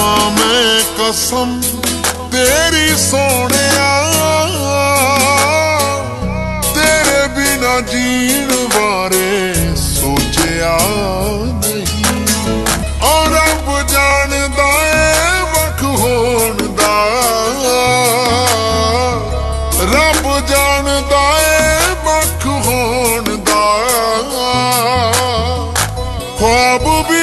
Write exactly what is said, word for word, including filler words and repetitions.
खावां मैं कसम तेरी सोनिया, तेरे बिना जीण बारे सोचिया नहीं। और रब जानदा है वख होण दा, रब जानदा है वख होण दा। ख्वाब भी